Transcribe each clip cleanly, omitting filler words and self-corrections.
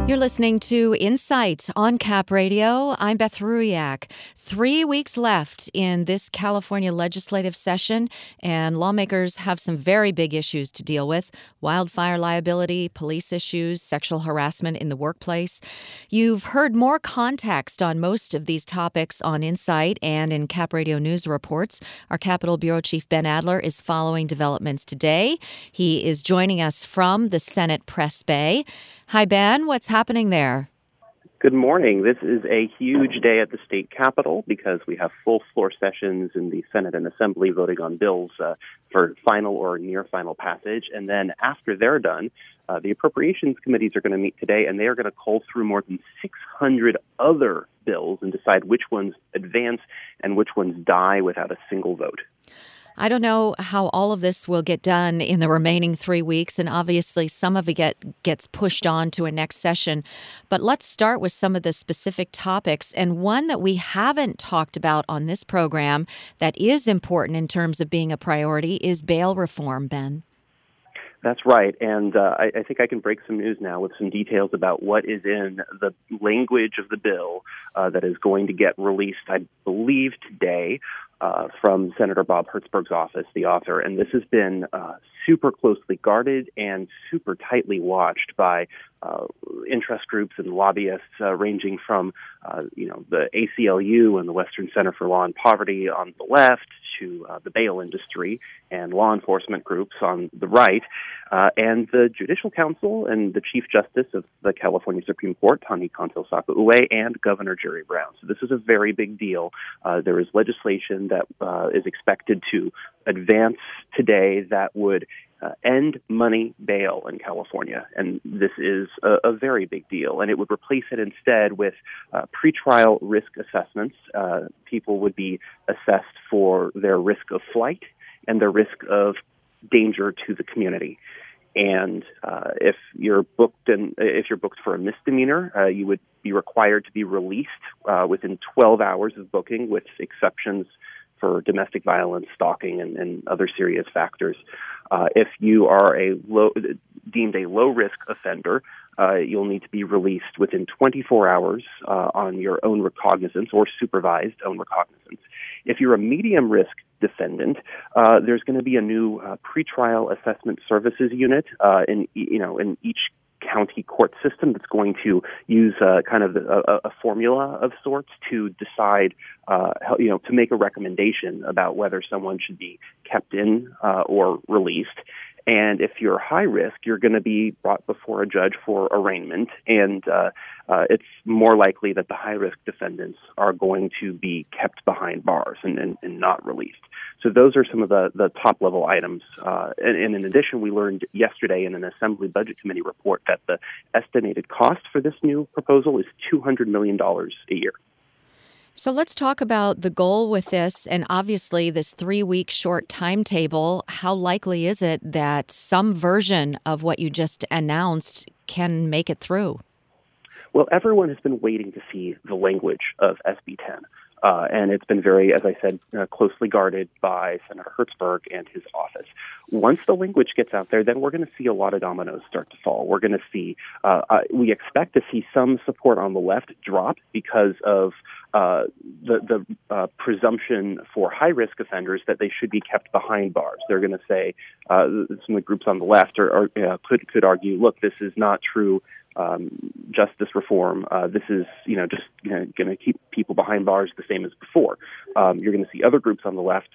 You're listening to Insight on Cap Radio. I'm Beth Ruiak. 3 weeks left in this California legislative session, and lawmakers have some very big issues to deal with: wildfire liability, police issues, sexual harassment in the workplace. You've heard more context on most of these topics on Insight and in Cap Radio News reports. Our Capitol Bureau Chief Ben Adler is following developments today. He is joining us from the Senate Press Bay. Hi, Ben. What's happening there? Good morning. This is a huge day at the state capitol because we have full floor sessions in the Senate and Assembly voting on bills for final or near final passage. And then after they're done, the appropriations committees are going to meet today, and they are going to cull through more than 600 other bills and decide which ones advance and which ones die without a single vote. I don't know how all of this will get done in the remaining 3 weeks, and obviously some of it gets pushed on to a next session. But let's start with some of the specific topics, and one that we haven't talked about on this program that is important in terms of being a priority is bail reform, Ben. That's right, and I think I can break some news now with some details about what is in the language of the bill that is going to get released, I believe, today. From Senator Bob Hertzberg's office, the author. And this has been super closely guarded and super tightly watched by interest groups and lobbyists ranging from, the ACLU and the Western Center for Law and Poverty on the left to the bail industry and law enforcement groups on the right, and the Judicial Council and the Chief Justice of the California Supreme Court, Tani Contil-Sacaaule, and Governor Jerry Brown. So this is a very big deal. There is legislation that is expected to advance today that would end money bail in California, and this is a very big deal, and it would replace it instead with pretrial risk assessments. People would be assessed for their risk of flight and their risk of danger to the community. And if you're booked for a misdemeanor, you would be required to be released within 12 hours of booking, with exceptions for domestic violence, stalking, and other serious factors. If you are deemed a low-risk offender, you'll need to be released within 24 hours on your own recognizance or supervised own recognizance. If you're a medium-risk defendant, there's going to be a new pretrial assessment services unit in each county court system that's going to use kind of a formula of sorts to decide, to make a recommendation about whether someone should be kept in or released. And if you're high risk, you're going to be brought before a judge for arraignment, and it's more likely that the high-risk defendants are going to be kept behind bars and not released. So those are some of the top-level items. And in addition, we learned yesterday in an Assembly Budget Committee report that the estimated cost for this new proposal is $200 million a year. So let's talk about the goal with this, and obviously this 3-week short timetable. How likely is it that some version of what you just announced can make it through? Well, everyone has been waiting to see the language of SB 10. And it's been very, as I said, closely guarded by Senator Hertzberg and his office. Once the language gets out there, then we're going to see a lot of dominoes start to fall. We're going to see, we expect to see some support on the left drop because of the presumption for high-risk offenders that they should be kept behind bars. They're going to say, some of the groups on the left could argue, look, this is not true justice reform. This is, going to keep people behind bars the same as before. You're going to see other groups on the left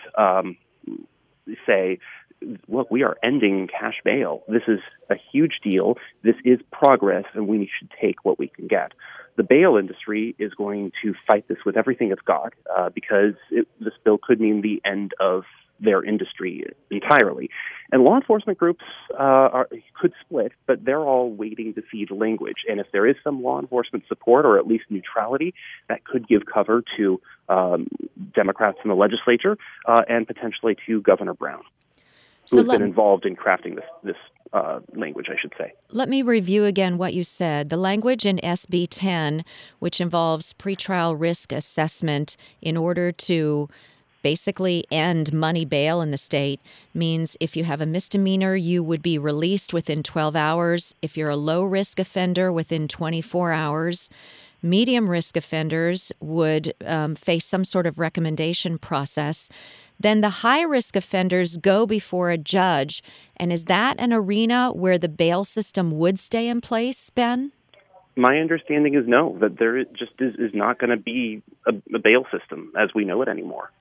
say, look, we are ending cash bail. This is a huge deal. This is progress, and we should take what we can get. The bail industry is going to fight this with everything it's got because this bill could mean the end of their industry entirely. And law enforcement groups could split, but they're all waiting to see the language. And if there is some law enforcement support or at least neutrality, that could give cover to Democrats in the legislature and potentially to Governor Brown, who has been involved in crafting this language, I should say. Let me review again what you said. The language in SB 10, which involves pretrial risk assessment in order to basically end money bail in the state means if you have a misdemeanor, you would be released within 12 hours. If you're a low-risk offender, within 24 hours. Medium-risk offenders would face some sort of recommendation process. Then the high-risk offenders go before a judge. And is that an arena where the bail system would stay in place, Ben? My understanding is no, that there just is not going to be a bail system as we know it anymore.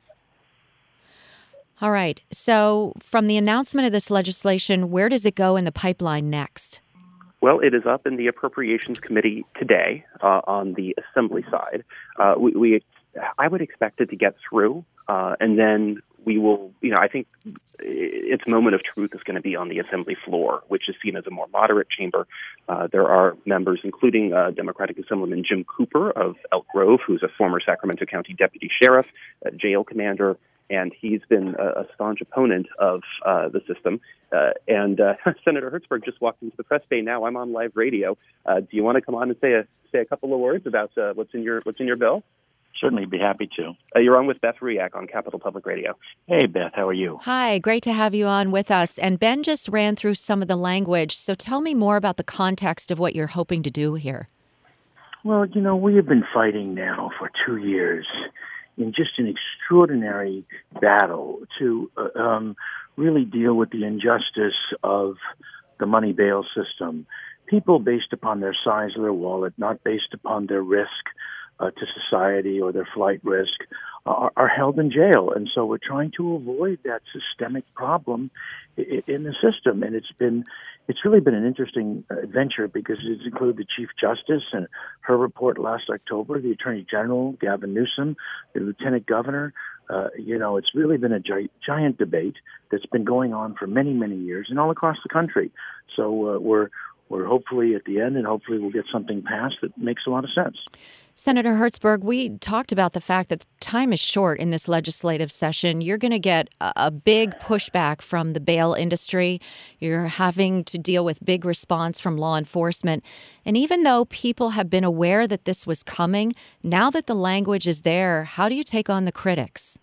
All right. So from the announcement of this legislation, where does it go in the pipeline next? Well, it is up in the Appropriations Committee today on the Assembly side. I would expect it to get through, and then we will, I think its moment of truth is going to be on the Assembly floor, which is seen as a more moderate chamber. There are members, including Democratic Assemblyman Jim Cooper of Elk Grove, who's a former Sacramento County deputy sheriff, a jail commander, and he's been a staunch opponent of the system. And Senator Hertzberg just walked into the press bay. Now I'm on live radio. Do you want to come on and say a couple of words about what's in your bill? Certainly, be happy to. You're on with Beth Ruyak on Capital Public Radio. Hey, Beth, how are you? Hi, great to have you on with us. And Ben just ran through some of the language, so tell me more about the context of what you're hoping to do here. Well, we have been fighting now for 2 years in just an extraordinary battle to really deal with the injustice of the money bail system. People, based upon their size of their wallet, not based upon their risk to society or their flight risk, are held in jail. And so we're trying to avoid that systemic problem in the system. And it's really been an interesting adventure because it's included the Chief Justice and her report last October, the Attorney General, Gavin Newsom, the Lieutenant Governor. It's really been a giant debate that's been going on for many, many years and all across the country. So we're hopefully at the end, and hopefully we'll get something passed that makes a lot of sense. Senator Hertzberg, we talked about the fact that time is short in this legislative session. You're going to get a big pushback from the bail industry. You're having to deal with big response from law enforcement. And even though people have been aware that this was coming, now that the language is there, how do you take on the critics?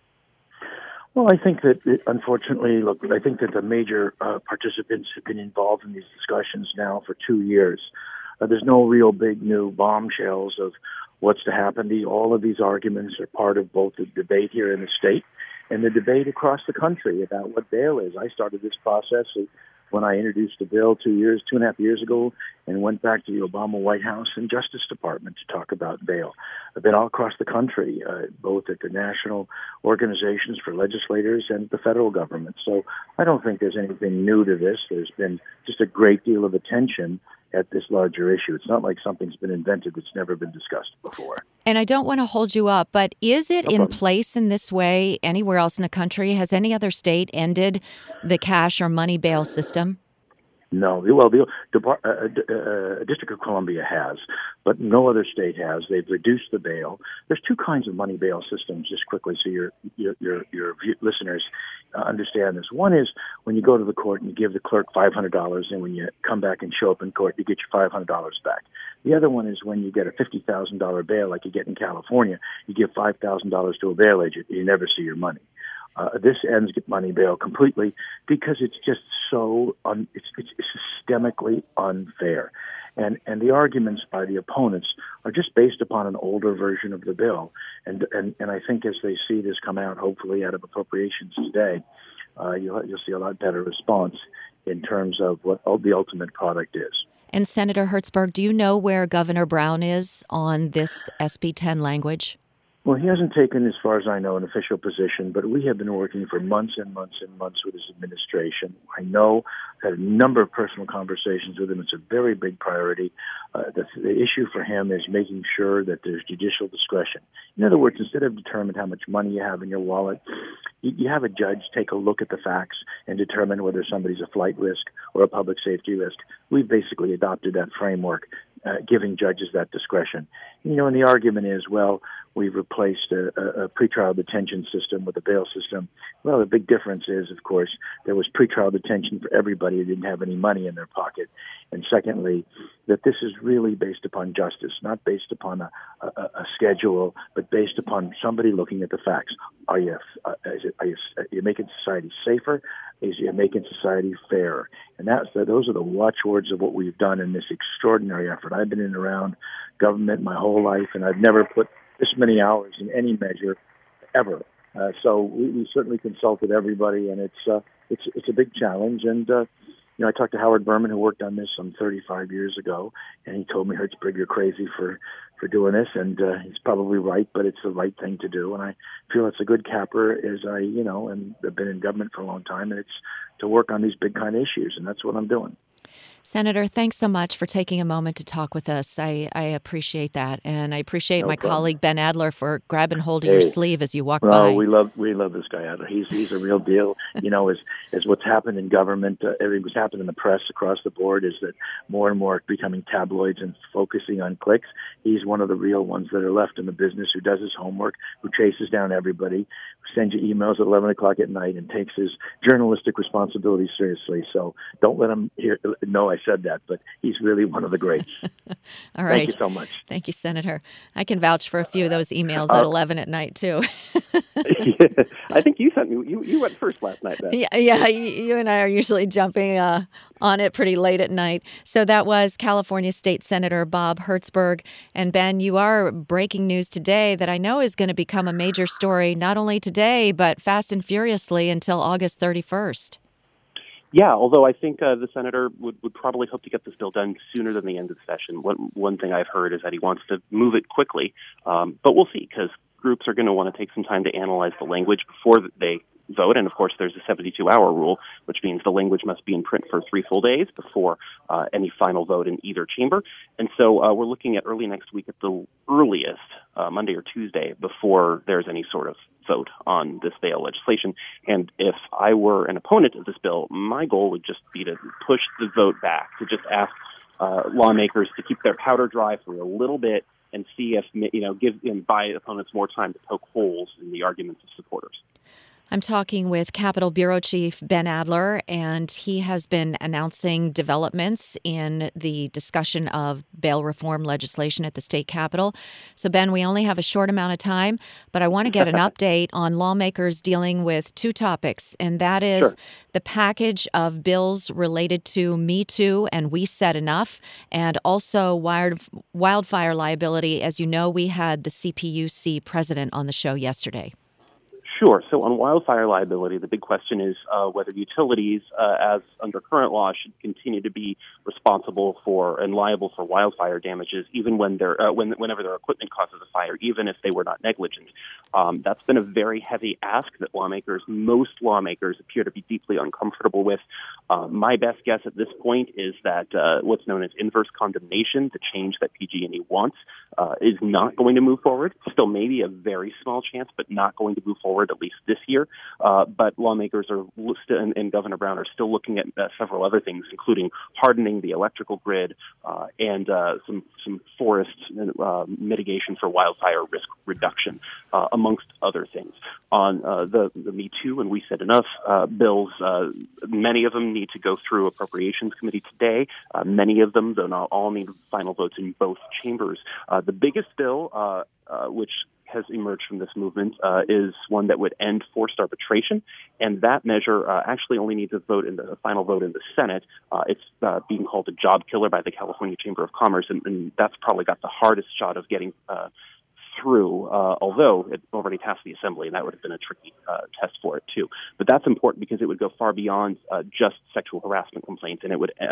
Well, I think that, unfortunately, I think that the major participants have been involved in these discussions now for 2 years. There's no real big new bombshells of what's to happen. All of these arguments are part of both the debate here in the state and the debate across the country about what bail is. I started this process when I introduced the bill 2.5 years ago, and went back to the Obama White House and Justice Department to talk about bail. I've been all across the country, both at the national organizations for legislators and the federal government. So I don't think there's anything new to this. There's been just a great deal of attention at this larger issue. It's not like something's been invented that's never been discussed before. And I don't want to hold you up, but is it in place in this way anywhere else in the country? Has any other state ended the cash or money bail system? No. Well, the District of Columbia has, but no other state has. They've reduced the bail. There's two kinds of money bail systems, just quickly, so your listeners understand this. One is when you go to the court and you give the clerk $500, and when you come back and show up in court, you get your $500 back. The other one is when you get a $50,000 bail, like you get in California, you give $5,000 to a bail agent, and you never see your money. This ends money bail completely because it's just so it's systemically unfair, and the arguments by the opponents are just based upon an older version of the bill, and I think as they see this come out, hopefully out of appropriations today, you'll see a lot better response in terms of what the ultimate product is. And Senator Hertzberg, do you know where Governor Brown is on this SB 10 language? Well, he hasn't taken, as far as I know, an official position, but we have been working for months and months and months with his administration. I know, I've had a number of personal conversations with him. It's a very big priority. The issue for him is making sure that there's judicial discretion. In other words, instead of determining how much money you have in your wallet, you have a judge take a look at the facts and determine whether somebody's a flight risk or a public safety risk. We've basically adopted that framework, giving judges that discretion. And the argument is, well, we've replaced a pretrial detention system with a bail system. Well, the big difference is, of course, there was pretrial detention for everybody who didn't have any money in their pocket. And secondly, that this is really based upon justice, not based upon a schedule, but based upon somebody looking at the facts. Are you making society safer? Is you making society fair? And those are the watchwords of what we've done in this extraordinary effort. I've been in and around government my whole life, and I've never put this many hours in any measure ever. So we certainly consulted everybody, and it's a big challenge. And I talked to Howard Berman, who worked on this some 35 years ago, and he told me, Hertzberg, you're crazy for doing this, and he's probably right, but it's the right thing to do. And I feel it's a good capper, as and I've been in government for a long time, and it's to work on these big kind of issues, and that's what I'm doing. Senator, thanks so much for taking a moment to talk with us. I appreciate that, and I appreciate my colleague Ben Adler for grabbing hold of your sleeve as you walk by. We love this guy Adler. He's a real deal. As what's happened in government, everything what's happened in the press across the board is that more and more becoming tabloids and focusing on clicks. He's one of the real ones that are left in the business, who does his homework, who chases down everybody, who sends you emails at 11 o'clock at night, and takes his journalistic responsibilities seriously. So don't let him know I said that, but he's really one of the greats. All right. Thank you so much. Thank you, Senator. I can vouch for a few of those emails at 11 at night, too. I think you sent me. You went first last night, Beth. Yeah. You and I are usually jumping on it pretty late at night. So that was California State Senator Bob Hertzberg. And Ben, you are breaking news today that I know is going to become a major story, not only today, but fast and furiously until August 31st. Yeah, although I think the senator would probably hope to get this bill done sooner than the end of the session. One thing I've heard is that he wants to move it quickly, but we'll see, because groups are going to want to take some time to analyze the language before they vote. And of course, there's a 72-hour rule, which means the language must be in print for 3 full days before any final vote in either chamber. And so we're looking at early next week at the earliest, Monday or Tuesday, before there's any sort of vote on this bail legislation. And if I were an opponent of this bill, my goal would just be to push the vote back, to just ask lawmakers to keep their powder dry for a little bit and see if, buy opponents more time to poke holes in the arguments of supporters. I'm talking with Capitol Bureau Chief Ben Adler, and he has been announcing developments in the discussion of bail reform legislation at the state capitol. So, Ben, we only have a short amount of time, but I want to get an update on lawmakers dealing with 2 topics, and that is the package of bills related to Me Too and We Said Enough, and also wildfire liability. As you know, we had the CPUC president on the show yesterday. Sure. So on wildfire liability, the big question is whether utilities, as under current law, should continue to be responsible for and liable for wildfire damages, even when whenever their equipment causes a fire, even if they were not negligent. That's been a very heavy ask that most lawmakers appear to be deeply uncomfortable with. My best guess at this point is that what's known as inverse condemnation, the change that PG&E wants, is not going to move forward. Still maybe a very small chance, but not going to move forward at least this year. But lawmakers and Governor Brown are still looking at several other things, including hardening the electrical grid and some forest mitigation for wildfire risk reduction, amongst other things. On the Me Too and We Said Enough bills, many of them need to go through Appropriations Committee today. Many of them, though not all, need final votes in both chambers. The biggest bill, which has emerged from this movement, is one that would end forced arbitration, and that measure actually only needs a final vote in the Senate. It's being called a job killer by the California Chamber of Commerce, and that's probably got the hardest shot of getting through, although it already passed the Assembly, and that would have been a tricky test for it, too. But that's important because it would go far beyond just sexual harassment complaints, and it would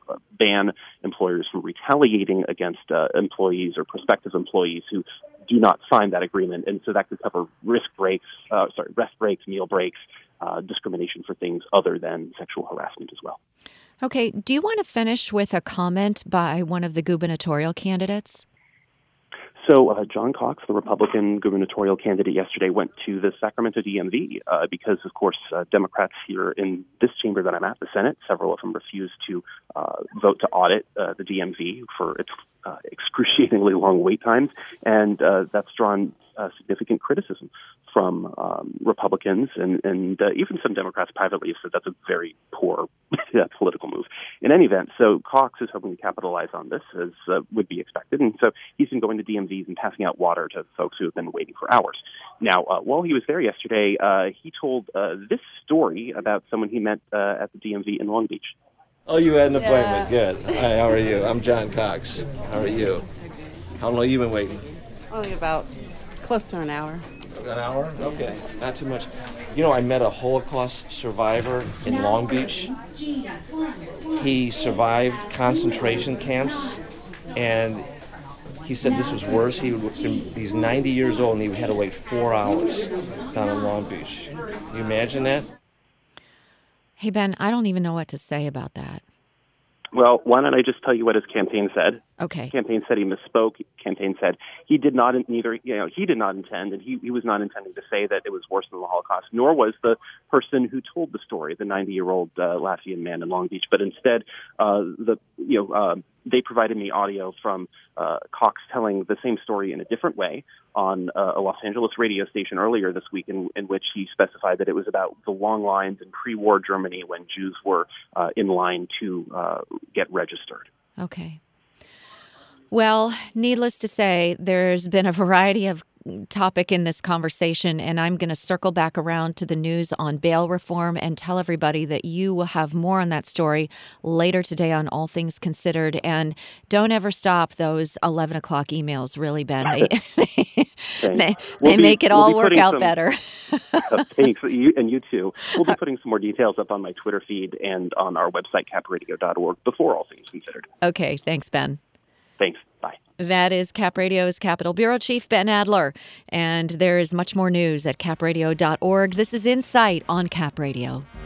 ban employers from retaliating against employees or prospective employees who do not sign that agreement. And so that could cover rest breaks, meal breaks, discrimination for things other than sexual harassment as well. Okay. Do you want to finish with a comment by one of the gubernatorial candidates? So John Cox, the Republican gubernatorial candidate, yesterday went to the Sacramento DMV because, of course, Democrats here in this chamber that I'm at, the Senate, several of them refused to vote to audit the DMV for its excruciatingly long wait times. And that's drawn significant criticism from Republicans and even some Democrats privately have said that's a very poor political move. In any event, so Cox is hoping to capitalize on this, as would be expected. And so he's been going to DMVs and passing out water to folks who have been waiting for hours. Now, while he was there yesterday, he told this story about someone he met at the DMV in Long Beach. Oh, you had an appointment. Good. Hi, how are you? I'm John Cox. How are you? How long have you been waiting? Only about close to an hour. An hour? Okay, not too much. You know, I met a Holocaust survivor in Long Beach. He survived concentration camps, and he said this was worse. He's 90 years old, and he had to wait 4 hours down in Long Beach. Can you imagine that? Hey, Ben, I don't even know what to say about that. Well, why don't I just tell you what his campaign said? Okay. Campaign said he misspoke. Campaign said he did not he did not intend, and he was not intending to say that it was worse than the Holocaust, nor was the person who told the story, the 90-year-old Latvian man in Long Beach. But instead, they provided me audio from Cox telling the same story in a different way on a Los Angeles radio station earlier this week, in which he specified that it was about the long lines in pre-war Germany when Jews were in line to get registered. Okay. Well, needless to say, there's been a variety of topic in this conversation, and I'm going to circle back around to the news on bail reform and tell everybody that you will have more on that story later today on All Things Considered. And don't ever stop those 11 o'clock emails, really, Ben. They make it all work out better. Thanks. You too. We'll be putting some more details up on my Twitter feed and on our website, capradio.org, before All Things Considered. Okay. Thanks, Ben. Thanks. Bye. That is Cap Radio's Capitol Bureau Chief, Ben Adler. And there is much more news at capradio.org. This is Insight on Cap Radio.